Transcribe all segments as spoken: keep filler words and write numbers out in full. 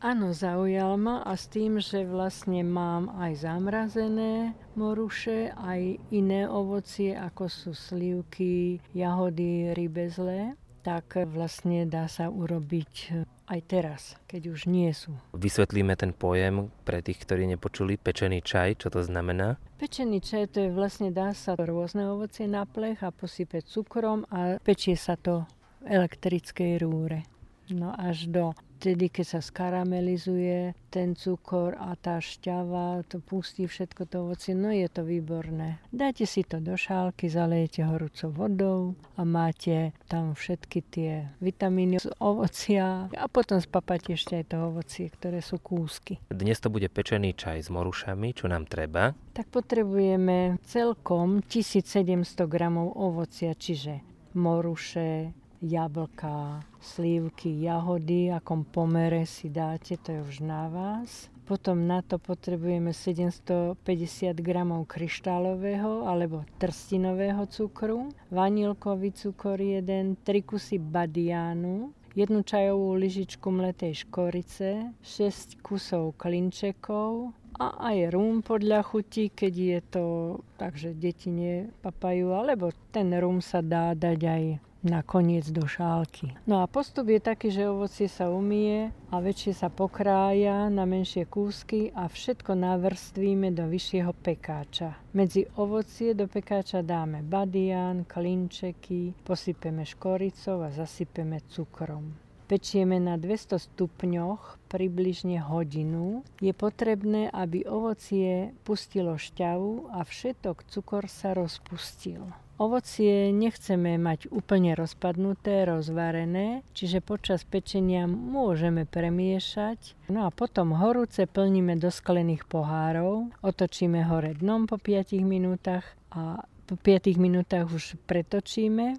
Áno, zaujal ma a s tým, že vlastne mám aj zamrazené moruše, aj iné ovocie, ako sú slivky, jahody, rybezle, tak vlastne dá sa urobiť aj teraz, keď už nie sú. Vysvetlíme ten pojem pre tých, ktorí nepočuli. Pečený čaj, čo to znamená? Pečený čaj, to je vlastne, dá sa rôzne ovocie na plech a posype cukrom a pečie sa to v elektrickej rúre. No až do vtedy, keď sa skaramelizuje ten cukor a tá šťava, to pustí všetko to ovocie, no je to výborné. Dáte si to do šálky, zalejete horúcou vodou a máte tam všetky tie vitamíny z ovocia a potom spapáte ešte aj to ovocie, ktoré sú kúsky. Dnes to bude pečený čaj s morušami, čo nám treba? Tak potrebujeme celkom tisícsedemsto gramov ovocia, čiže moruše, jablka, slívky, jahody, akom pomere si dáte, to je už na vás. Potom na to potrebujeme sedemstopäťdesiat gramov kryštálového alebo trstinového cukru, vanilkový cukor jeden, tri kusy badiánu, jednu čajovú lyžičku mletej škorice, šesť kusov klinčekov a aj rum podľa chuti, keď je to tak, že deti nepapajú, alebo ten rum sa dá dať aj nakoniec do šálky. No a postup je taký, že ovocie sa umie a väčšie sa pokrája na menšie kúsky a všetko navrstvíme do vyššieho pekáča. Medzi ovocie do pekáča dáme badián, klinčeky, posypeme škoricou a zasypeme cukrom. Pečieme na dvesto stupňoch približne hodinu. Je potrebné, aby ovocie pustilo šťavu a všetok cukor sa rozpustil. Ovocie nechceme mať úplne rozpadnuté, rozvarené, čiže počas pečenia môžeme premiešať. No a potom horúce plníme do sklených pohárov, otočíme hore dnom po piatich minútach a po piatich minútach už pretočíme.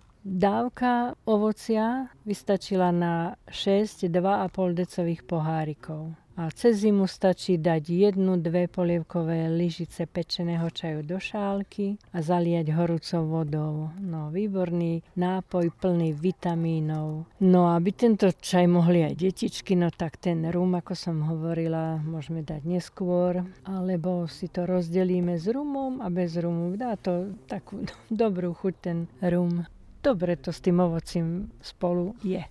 Dávka ovocia vystačila na šesť dva a pol decových pohárikov. A cez zimu stačí dať jednu, dve polievkové lyžice pečeného čaju do šálky a zaliať horúcou vodou. No, výborný nápoj plný vitamínov. No, aby tento čaj mohli aj detičky, no tak ten rum, ako som hovorila, môžeme dať neskôr, alebo si to rozdelíme s rumom a bez rumu. Dá to takú dobrú chuť ten rum. Dobre to s tým ovocím spolu je.